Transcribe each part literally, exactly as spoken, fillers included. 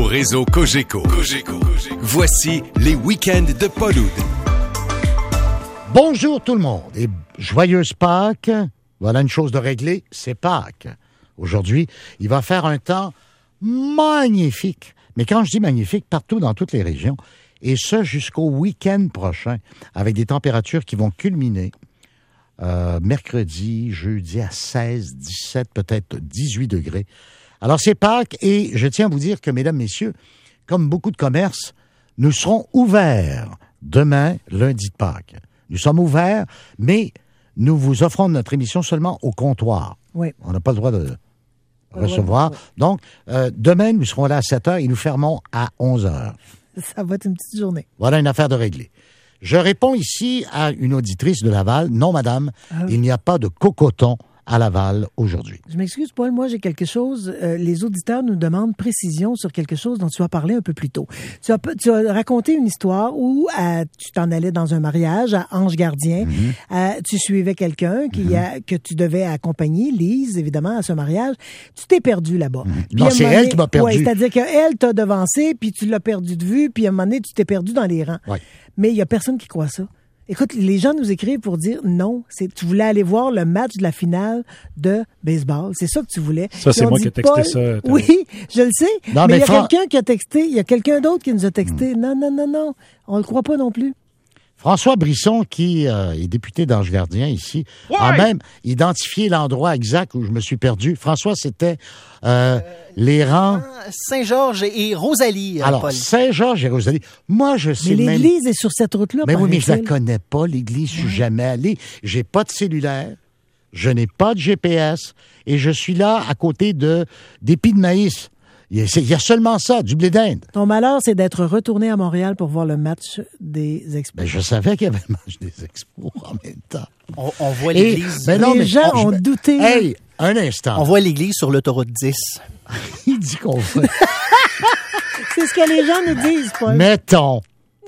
réseau Cogeco. Cogeco. Voici les week-ends de Paul Oud. Bonjour tout le monde et joyeuse Pâques. Voilà une chose de réglée, c'est Pâques. Aujourd'hui, il va faire un temps magnifique. Mais quand je dis magnifique, partout dans toutes les régions. Et ce, jusqu'au week-end prochain, avec des températures qui vont culminer euh, mercredi, jeudi à seize, dix-sept, peut-être dix-huit degrés. Alors, c'est Pâques et je tiens à vous dire que, mesdames, messieurs, comme beaucoup de commerces, nous serons ouverts demain, lundi de Pâques. Nous sommes ouverts, mais nous vous offrons notre émission seulement au comptoir. Oui. On n'a pas le droit de recevoir. Oui, oui. Donc, euh, demain, nous serons là à sept heures et nous fermons à onze heures. Ça va être une petite journée. Voilà une affaire de régler. Je réponds ici à une auditrice de Laval. Non, madame, Ah. il n'y a pas de cocoton à Laval aujourd'hui. Je m'excuse, Paul, moi j'ai quelque chose. Euh, les auditeurs nous demandent précision sur quelque chose dont tu as parlé un peu plus tôt. Tu as, tu as raconté une histoire où euh, tu t'en allais dans un mariage à Ange Gardien. Mm-hmm. Euh, tu suivais quelqu'un qui mm-hmm. a, que tu devais accompagner, Lise, évidemment, à ce mariage. Tu t'es perdu là-bas. Mm-hmm. Non, c'est elle donné, qui m'a perdu. Ouais, c'est-à-dire qu'elle t'a devancé, puis tu l'as perdu de vue, puis à un moment donné, tu t'es perdu dans les rangs. Ouais. Mais il n'y a personne qui croit ça. Écoute, les gens nous écrivent pour dire non, c'est tu voulais aller voir le match de la finale de baseball. C'est ça que tu voulais. Ça, c'est moi qui ai texté Paul, ça. T'as... Oui, je le sais. Non, mais il mais y a Fran... quelqu'un qui a texté, il y a quelqu'un d'autre qui nous a texté. Mm. Non, non, non, non. On le croit pas non plus. François Brisson, qui euh, est député d'Ange Gardien ici, ouais. a même identifié l'endroit exact où je me suis perdu. François, c'était euh, euh, les rangs... Saint-Georges et Rosalie, Alors, Paul. Saint-Georges et Rosalie. Moi, je sais mais même... l'église est sur cette route-là, Mais oui, mais je la connais pas, l'église. Je suis ouais. jamais allé. J'ai pas de cellulaire. Je n'ai pas de G P S. Et je suis là à côté de d'épis de maïs. Il y a seulement ça, du blé d'Inde. Ton malheur, c'est d'être retourné à Montréal pour voir le match des Expos. Ben, je savais qu'il y avait le match des Expos en même temps. On, on voit l'église. Et, ben non, les mais, gens on, ont je, douté. Hey, un instant. On voit l'église sur l'autoroute dix. Il dit qu'on voit. C'est ce que les gens nous disent, Paul. Mettons,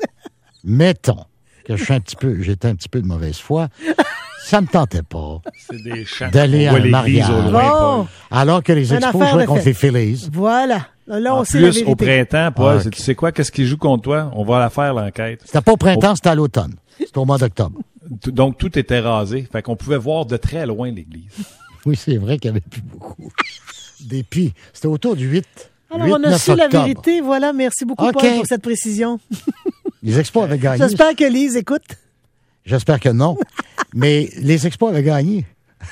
mettons que je suis un petit peu, j'étais un petit peu de mauvaise foi. Ça me tentait pas d'aller à un mariage au loin, oh, alors que les Expos jouaient contre les Phillies. Voilà. Là, on en sait plus, la vérité. au printemps, Paul, ah, okay. tu sais quoi? Qu'est-ce qu'ils jouent contre toi? On va la faire, l'enquête. C'était pas au printemps, au... c'était à l'automne. C'était au mois d'octobre. Donc, tout était rasé. Fait qu'on pouvait voir de très loin l'église. Oui, c'est vrai qu'il n'y avait plus beaucoup d'épis. C'était autour du huit. Alors, huit, on a su la octobre. vérité. Voilà. Merci beaucoup, okay. Paul, pour cette précision. Les Expos avaient gagné. J'espère que Lise écoute. J'espère que non. Mais les Expos avaient gagné.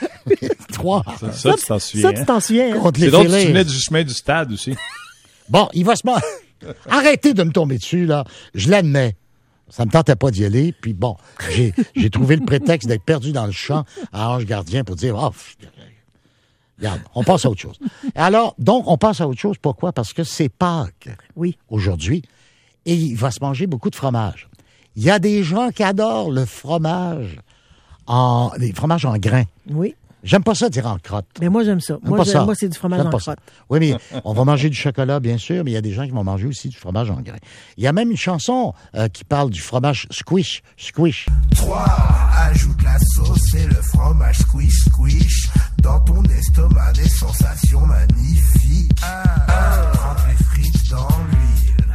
Trois. Ça, ça, tu t'en souviens. Ça, tu t'en souviens. Hein? Contre c'est les donc que Phillies. tu venais du chemin du stade aussi. Bon, il va se... Arrêtez de me tomber dessus, là. Je l'admets. Ça me tentait pas d'y aller. Puis bon, j'ai, j'ai trouvé le prétexte d'être perdu dans le champ à Ange Gardien pour dire, oh, regarde, on passe à autre chose. Alors, donc, on passe à autre chose. Pourquoi? Parce que c'est Pâques. Oui. Aujourd'hui. Et il va se manger beaucoup de fromage. Il y a des gens qui adorent le fromage en, les fromages en grains. Oui. J'aime pas ça dire en crotte. Mais moi, j'aime ça. J'aime moi, pas j'aime, ça. moi, c'est du fromage j'aime en pas crotte. Ça. Oui, mais on va manger du chocolat, bien sûr, mais il y a des gens qui vont manger aussi du fromage en grains. Il y a même une chanson euh, qui parle du fromage squish, squish. trois. Ajoute la sauce et le fromage squish, squish. Dans ton estomac, des sensations magnifiques. un. Trempe les frites dans l'huile.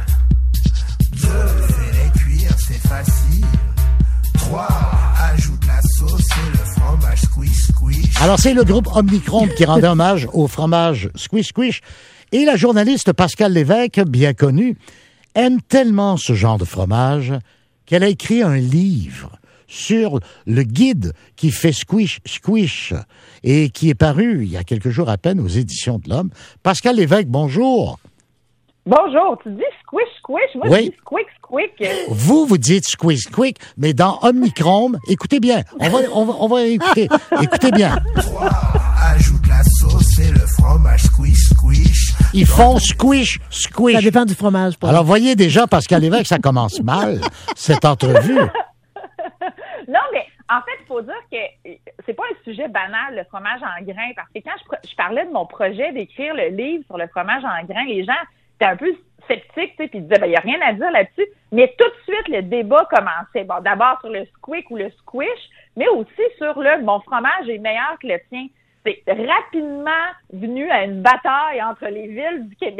deux. Fais-les cuire, c'est facile. trois. Ajoute la sauce et le fromage squish, squish. Alors, c'est le groupe Omnicron qui rendait hommage au fromage squish, squish. Et la journaliste Pascale Lévesque, bien connue, aime tellement ce genre de fromage qu'elle a écrit un livre sur le guide qui fait squish, squish et qui est paru il y a quelques jours à peine aux Éditions de l'Homme. Pascale Lévesque, bonjour. Bonjour, tu dis squish, squish, moi oui. je dis squick, squick. Vous, vous dites squish, squick, mais dans Omnichrome, écoutez bien, on va, on va, on va écouter, écoutez bien. trois. Ajoute la sauce et le fromage squish, squish. Ils font squish, squish. Ça dépend du fromage. Pour Alors, voyez déjà, Pascal Lévesque, ça commence mal, cette entrevue. Non, mais en fait, il faut dire que c'est pas un sujet banal, le fromage en grains, parce que quand je, je parlais de mon projet d'écrire le livre sur le fromage en grains, les gens étaient un peu sceptiques, tu sais, puis ils disaient, ben, il n'y a rien à dire là-dessus. Mais tout de suite, le débat commençait. Bon, d'abord sur le squick ou le squish, mais aussi sur le, mon fromage est meilleur que le tien. C'est rapidement venu à une bataille entre les villes du Québec.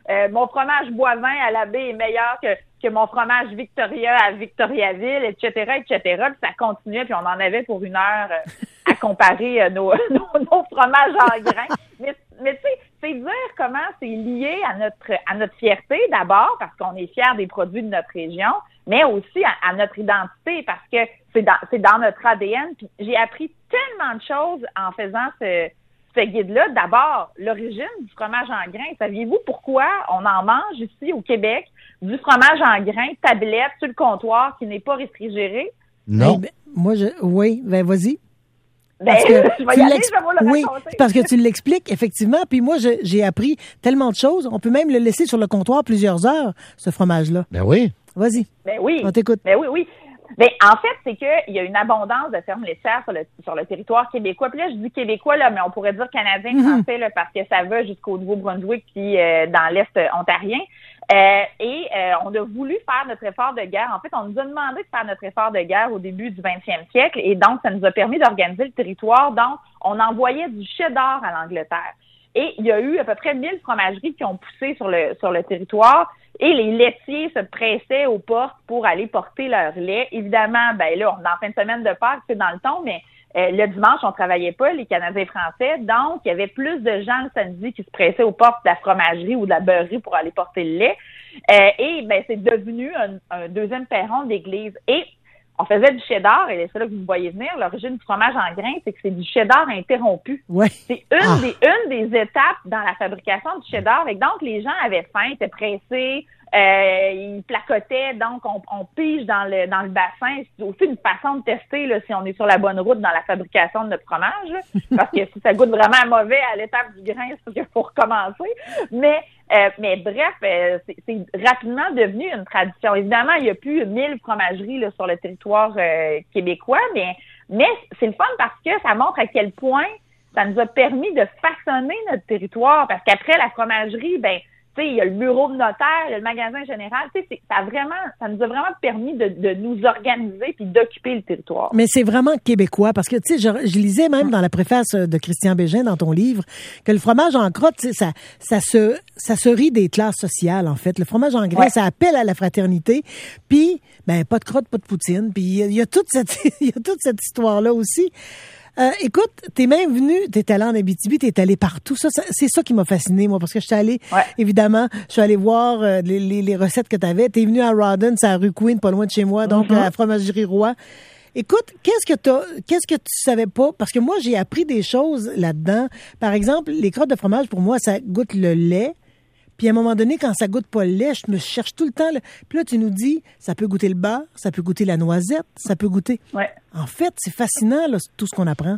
euh, mon fromage Boivin à la baie est meilleur que, que mon fromage Victoria à Victoriaville, et cetera, et cetera. Puis ça continuait, puis on en avait pour une heure euh, à comparer euh, nos, nos, nos fromages en grains. Mais, mais tu sais, c'est dire comment c'est lié à notre à notre fierté d'abord, parce qu'on est fiers des produits de notre région, mais aussi à, à notre identité, parce que c'est dans c'est dans notre A D N. Puis j'ai appris tellement de choses en faisant ce, ce guide-là. D'abord, l'origine du fromage en grains. Saviez-vous pourquoi on en mange ici au Québec du fromage en grains, tablette, sur le comptoir, qui n'est pas réfrigéré? Non. Ben, moi, je, oui, ben vas-y. Ben, Parce que je vais tu y aller, l'ex- je vais vous le oui, raconter. c'est parce que tu l'expliques, effectivement. Puis moi, je- j'ai appris tellement de choses. On peut même le laisser sur le comptoir plusieurs heures, ce fromage-là. Ben oui. Vas-y, Ben oui. on t'écoute. Ben oui, oui. Ben, en fait, c'est qu'il y a une abondance de fermes laitières sur le, sur le territoire québécois. Puis là, je dis québécois, là, mais on pourrait dire canadien, Mm-hmm. français, là, parce que ça va jusqu'au Nouveau-Brunswick puis euh, dans l'Est euh, ontarien. Euh, et euh, on a voulu faire notre effort de guerre. En fait, on nous a demandé de faire notre effort de guerre au début du vingtième siècle. Et donc, ça nous a permis d'organiser le territoire. Donc, on envoyait du cheddar à l'Angleterre. Et il y a eu à peu près mille fromageries qui ont poussé sur le sur le territoire et les laitiers se pressaient aux portes pour aller porter leur lait. Évidemment, ben là, on est en fin de semaine de Pâques, c'est dans le ton, mais euh, le dimanche, on travaillait pas, les Canadiens français. Donc, il y avait plus de gens le samedi qui se pressaient aux portes de la fromagerie ou de la beurrerie pour aller porter le lait. Euh, et ben c'est devenu un, un deuxième perron d'église. Et on faisait du cheddar, et c'est là que vous voyez venir. L'origine du fromage en grains, c'est que c'est du cheddar interrompu. Ouais. C'est une Ah. des une des étapes dans la fabrication du cheddar. Et donc, les gens avaient faim, étaient pressés, euh, ils placotaient, donc on, on pige dans le dans le bassin. C'est aussi une façon de tester là, si on est sur la bonne route dans la fabrication de notre fromage. Là. Parce que si ça goûte vraiment mauvais à l'étape du grain, c'est qu'il faut recommencer. Mais Euh, mais bref, euh, c'est, c'est rapidement devenu une tradition. Évidemment, il n'y a plus mille fromageries là, sur le territoire euh, québécois, mais, mais c'est le fun parce que ça montre à quel point ça nous a permis de façonner notre territoire. Parce qu'après la fromagerie, ben, tu sais, il y a le bureau de notaire, il y a le magasin général. Tu sais, c'est, ça a vraiment, ça nous a vraiment permis de, de nous organiser puis d'occuper le territoire. Mais c'est vraiment québécois parce que, tu sais, je, je lisais même dans la préface de Christian Bégin dans ton livre que le fromage en crotte, tu sais, ça, ça se, ça se rit des classes sociales, en fait. Le fromage en grain, Ouais. ça appelle à la fraternité. Puis, ben, pas de crotte, pas de poutine. Puis, il y, a- il y a toute cette, il y a toute cette histoire-là aussi. Euh, écoute, t'es même venu, t'es allé en Abitibi, t'es allé partout. Ça, ça, c'est ça qui m'a fasciné, moi, parce que je suis allé, Ouais. évidemment, je suis allé voir euh, les, les, les recettes que t'avais. T'es venu à Rawdon, c'est à rue Queen, pas loin de chez moi, donc Mm-hmm. à la fromagerie Roy. Écoute, qu'est-ce que t'as, qu'est-ce que tu savais pas? Parce que moi, j'ai appris des choses là-dedans. Par exemple, les crottes de fromage, pour moi, ça goûte le lait. Puis à un moment donné, quand ça goûte pas le lait, je me cherche tout le temps. Là. Puis là, tu nous dis, ça peut goûter le beurre, ça peut goûter la noisette, ça peut goûter... Ouais. En fait, c'est fascinant, là, tout ce qu'on apprend.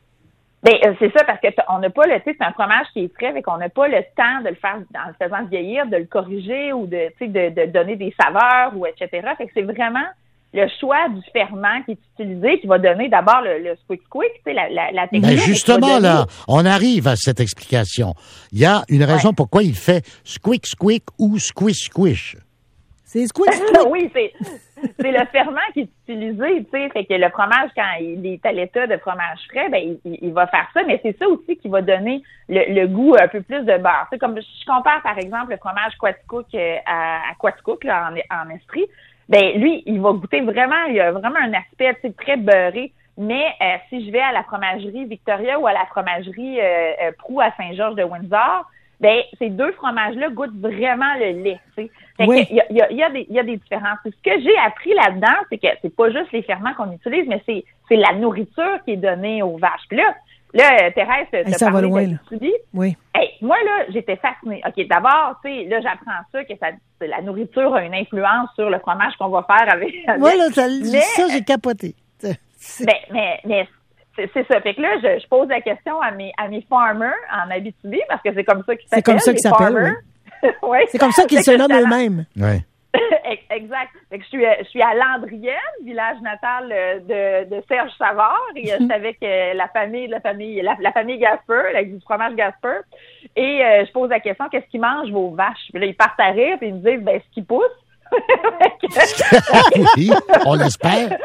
Ben, euh, c'est ça, parce que t- on n'a pas le, tu sais, c'est un fromage qui est frais, fait qu'on n'a pas le temps de le faire en le faisant vieillir, de le corriger ou de, tu sais, de, de donner des saveurs ou et cetera. Fait que c'est vraiment le choix du ferment qui est utilisé qui va donner d'abord le, le squick squick, tu sais, la, la, la technique. Ben qui va justement, donner- là, on arrive à cette explication. Il y a une raison Ouais. pourquoi il fait squick squick ou squish squish. C'est squish, squish. oui, c'est c'est le ferment qui est utilisé, tu sais, fait que le fromage, quand il est à l'état de fromage frais, ben il, il va faire ça, mais c'est ça aussi qui va donner le, le goût un peu plus de beurre. Tu sais, comme je compare par exemple le fromage Quaticook euh, à, à Quaticook là, en, en Estrie, ben lui, il va goûter vraiment, il a vraiment un aspect, tu sais, très beurré. Mais euh, si je vais à la fromagerie Victoria ou à la fromagerie euh, euh, Proulx à Saint-Georges de Windsor, ben ces deux fromages-là goûtent vraiment le lait. Tu sais. Fait Oui. que il y a, il y, a, il y, a des, il y a des différences. Ce que j'ai appris là-dedans, c'est que c'est pas juste les ferments qu'on utilise, mais c'est c'est la nourriture qui est donnée aux vaches. Puis là, là, Thérèse, t'as Hey, ça va parlé loin, de là. Abitibi. Oui. Hey, moi, là, j'étais fascinée. OK, d'abord, tu sais, là, j'apprends ça, que ça, la nourriture a une influence sur le fromage qu'on va faire avec. avec. Moi, là, ça, Mais- ça j'ai capoté. C'est- Ben, mais, mais c'est, c'est ça. Fait que là, je, je pose la question à mes, à mes farmers en Abitibi, parce que c'est comme ça qu'ils C'est s'appellent. comme ça les qu'ils s'appellent, farmers. Ouais. C'est comme ça qu'ils Fait se que nomment j'étais à- eux-mêmes. Ouais. Exact. Fait que je suis, je suis à Landrienne, village natal euh, de, de Serge Savard, et euh, je suis avec euh, la famille, la famille, la, la famille Gasper, avec du fromage Gasper. Et euh, je pose la question, qu'est-ce qu'ils mangent vos vaches? Puis là, ils partent à rire, puis ils me disent, ben, ce qui pousse. Fait que- Oui, on l'espère.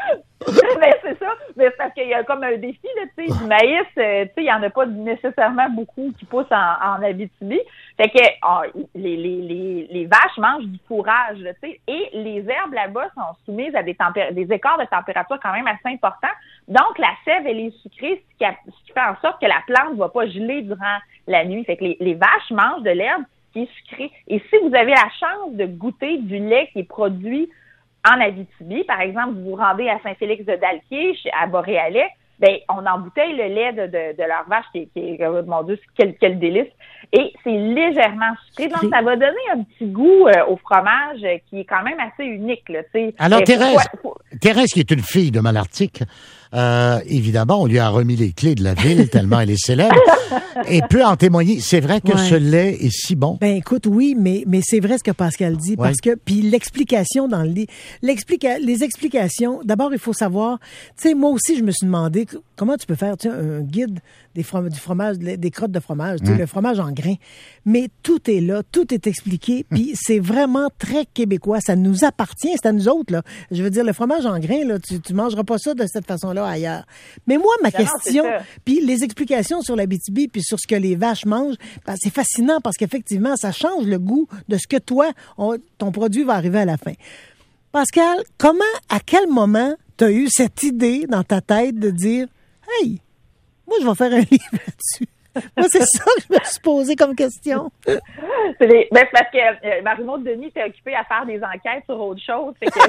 Mais c'est ça. Mais c'est parce qu'il y a comme un défi, là, tu sais, du maïs, euh, tu sais, il y en a pas nécessairement beaucoup qui poussent en, en Abitibi. Fait que oh, les, les, les, les vaches mangent du fourrage, là, tu sais, et les herbes là-bas sont soumises à des tempér- des écarts de température quand même assez importants. Donc, la sève, elle est sucrée, ce qui, a, ce qui fait en sorte que la plante ne va pas geler durant la nuit. Fait que les, les vaches mangent de l'herbe qui est sucrée. Et si vous avez la chance de goûter du lait qui est produit en Abitibi, par exemple, vous vous rendez à Saint-Félix-de-Dalquier, à Boréalais, ben on embouteille le lait de, de, de leur vache, qui, qui est, oh, mon Dieu, quel, quel délice. Et c'est légèrement sucré. Donc, ça va donner un petit goût euh, au fromage euh, qui est quand même assez unique, là, tu sais. Alors, euh, Thérèse, faut, faut... Thérèse, qui est une fille de Malartic, euh, évidemment, on lui a remis les clés de la ville tellement elle est célèbre, et peut en témoigner. C'est vrai que Ouais. ce lait est si bon. Ben écoute, oui, mais mais c'est vrai ce que Pascal dit, Ouais. parce que puis l'explication dans le lit, l'explica, les explications. D'abord, il faut savoir. Tu sais, moi aussi, je me suis demandé comment tu peux faire, tu sais, un guide des from- du fromage, des crottes de fromage, tu sais, Mm. le fromage en grains. Mais tout est là, tout est expliqué, puis c'est vraiment très québécois. Ça nous appartient, c'est à nous autres là. Je veux dire, le fromage en grains, là, tu tu mangeras pas ça de cette façon-là ailleurs. Mais moi, ma Non, non, question, c'est ça. puis les explications sur l'Abitibi, puis sur ce que les vaches mangent, ben, c'est fascinant parce qu'effectivement, ça change le goût de ce que toi, on- ton produit va arriver à la fin. Pascal, comment, à quel moment tu as eu cette idée dans ta tête de dire « Hey, moi, je vais faire un livre là-dessus. » Moi, c'est ça que je me suis posé comme question. C'est, des, ben, c'est parce que euh, Marie-Maud Denis était occupée à faire des enquêtes sur autre chose. Fait que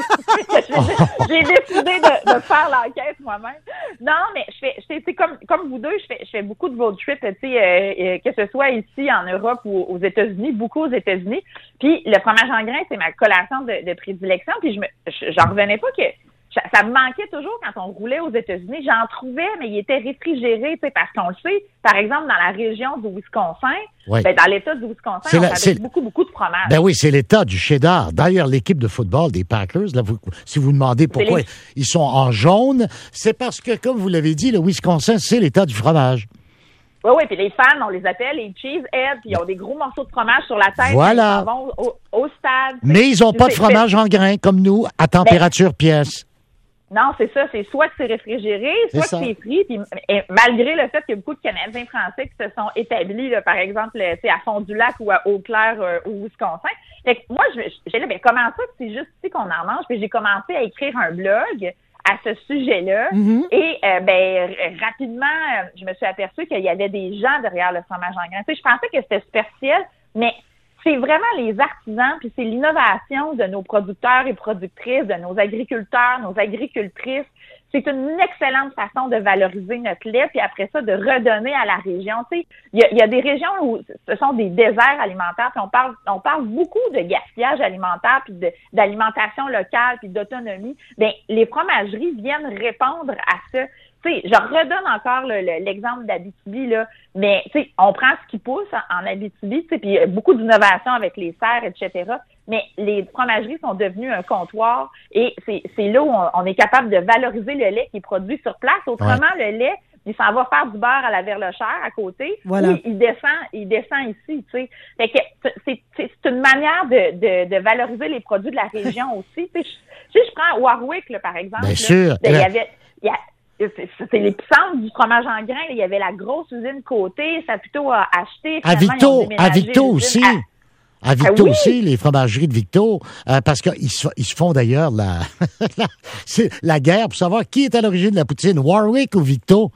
j'ai, j'ai décidé de, de faire l'enquête moi-même. Non, mais je fais, je fais c'est comme comme vous deux, je fais, je fais beaucoup de road trip, tu sais, euh, euh, que ce soit ici en Europe ou aux États-Unis, beaucoup aux États-Unis. Puis le fromage en grains, c'est ma collation de, de prédilection. Puis je me, je- j'en revenais pas que ça, ça me manquait toujours quand on roulait aux États-Unis. J'en trouvais, mais il était réfrigéré, tu sais, parce qu'on le sait. Par exemple, dans la région du Wisconsin, Oui. ben, dans l'État du Wisconsin, C'est on la- fabrique c'est- beaucoup, beaucoup de fromage. Ben oui, c'est l'état du cheddar. D'ailleurs, l'équipe de football des Packers, là, vous, si vous demandez pourquoi les- ils sont en jaune, c'est parce que, comme vous l'avez dit, le Wisconsin, c'est l'état du fromage. Oui, oui, puis les fans, on les appelle les cheeseheads, puis ils ont des gros morceaux de fromage sur la tête. Voilà. Ils s'en vont au, au stade. Mais ils n'ont pas de C'est- fromage en grains comme nous, à température pièce. Non, c'est ça. C'est soit que c'est réfrigéré, soit C'est ça. que c'est frit. Puis, et malgré le fait qu'il y a beaucoup de Canadiens français qui se sont établis, là, par exemple, euh, tu sais, à Fond-du-Lac ou à Eau-Claire euh, au Wisconsin. Fait que moi, je j'ai là, ben, comment ça que c'est juste ici qu'on en mange? Puis j'ai commencé à écrire un blog à ce sujet-là. Mhm. Et euh, ben r- rapidement, euh, je me suis aperçue qu'il y avait des gens derrière le fromage en grains. Tu sais, je pensais que c'était superficiel, mais c'est vraiment les artisans, puis c'est l'innovation de nos producteurs et productrices, de nos agriculteurs, nos agricultrices. C'est une excellente façon de valoriser notre lait, puis après ça, de redonner à la région. Tu sais, il y a, il y a des régions où ce sont des déserts alimentaires, puis on parle, on parle beaucoup de gaspillage alimentaire, puis de, d'alimentation locale, puis d'autonomie. Ben, les fromageries viennent répondre à ça. Tu sais, je redonne encore le- le- l'exemple d'Abitibi, là, mais tu sais, on prend ce qui pousse en, en Abitibi, tu sais, puis il y a beaucoup d'innovations avec les serres, et cetera. Mais les fromageries sont devenues un comptoir et c'est, c'est là où on, on est capable de valoriser le lait qui est produit sur place. Autrement, le lait, il s'en va faire du beurre à la verlochère à côté. Voilà. Ou il descend, il descend ici, tu sais. Fait que c'est, c'est, c'est une manière de, de, de valoriser les produits de la région aussi. Tu sais, je, si je prends Warwick, là, par exemple. Bien là, sûr. ben, il y Là- avait, il y a, c'est, c'est l'épicentre du fromage en grains. Il y avait la grosse usine côté, Saputo a acheté. À Finalement, ils ont Victo, déménagé à Victo l'usine aussi. à- À Victo Ah oui? aussi, les fromageries de Victo, euh, parce qu'ils se, ils se font d'ailleurs la, la, c'est la guerre pour savoir qui est à l'origine de la poutine, Warwick ou Victo.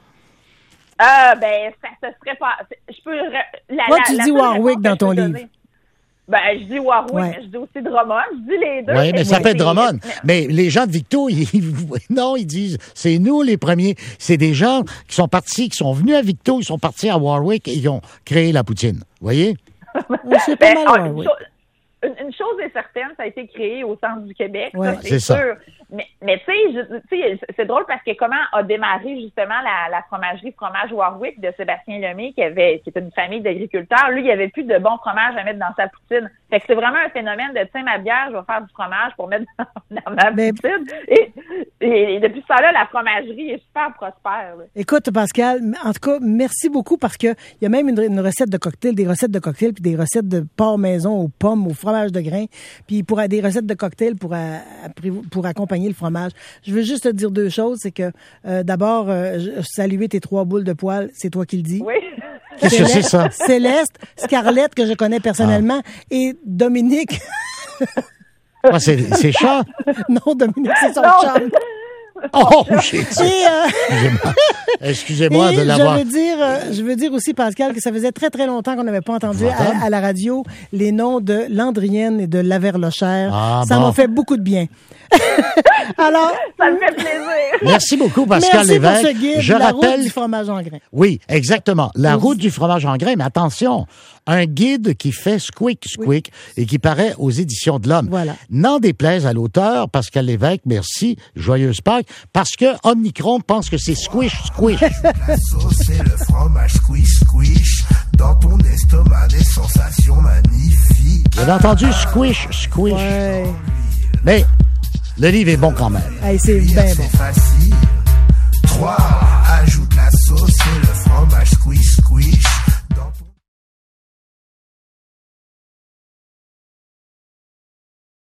Ah, ben, ça, ça serait pas. Je peux. re- La, Toi, la- tu la dis seule Warwick réponse que dans je ton peux livre. donner- Ben, je dis Warwick, Ouais. mais je dis aussi Drummond. Je dis les deux. Oui, mais ça c'est- fait Drummond. mais- Mais les gens de Victo, ils, non, ils disent, c'est nous les premiers. C'est des gens qui sont partis, qui sont venus à Victo, ils sont partis à Warwick et ils ont créé la poutine. Vous voyez? C'est pas Ben, mal, ah, ouais, une, oui. chose, une- une chose est certaine, ça a été créé au centre du Québec, Ouais. ça, c'est, C'est ça. sûr. Mais, mais tu sais, je- tu sais, c'est drôle parce que comment a démarré justement la, la fromagerie Fromage Warwick de Sébastien Lemay, qui avait, qui était une famille d'agriculteurs. Lui, il n'y avait plus de bon fromage à mettre dans sa poutine. Fait que c'est vraiment un phénomène de, tiens, ma bière, je vais faire du fromage pour mettre dans, dans ma Mais- poutine. Et, et, et depuis ce temps-là, la fromagerie est super prospère, là. Écoute, Pascal, en tout cas, merci beaucoup parce que il y a même une, une recette de cocktail, des recettes de cocktail puis des recettes de porc maison aux pommes, aux fromage. fromage de grain, puis pour des recettes de cocktails pour, euh, pour accompagner le fromage. Je veux juste te dire deux choses, c'est que euh, d'abord, euh, saluer tes trois boules de poils, c'est toi qui le dis. Oui. Qu'est-ce que c'est ça? Céleste, Scarlett, que je connais personnellement, ah. et Dominique. Ah, c'est, c'est chat? Non, Dominique, c'est son Non. chum. Oh, j'ai dit. Et, euh, Excusez-moi, Excusez-moi et de l'avoir. Je veux dire, euh, je veux dire aussi, Pascal, que ça faisait très, très longtemps qu'on n'avait pas entendu à, à la radio les noms de Landrienne et de Laverlochère. Ah, ça bon. m'a fait beaucoup de bien. Alors, Ça me fait plaisir. Merci beaucoup, Pascal merci Lévesque. pour ce guide, Je la rappelle. route du fromage en grain. Oui, exactement. La Oui. route du fromage en grain, mais attention, un guide qui fait squeak, squeak, et qui paraît aux éditions de l'Homme. Voilà. N'en déplaise à l'auteur, Pascal Lévesque, merci, joyeuse Pâques, parce que Omnicron pense que c'est squish, squish. La sauce et le fromage squish squish. Dans ton estomac, des sensations magnifiques. Vous avez entendu squish, squish. Ouais. Mais le livre est bon quand même. Hey, c'est bien bon. C'est facile. Trois.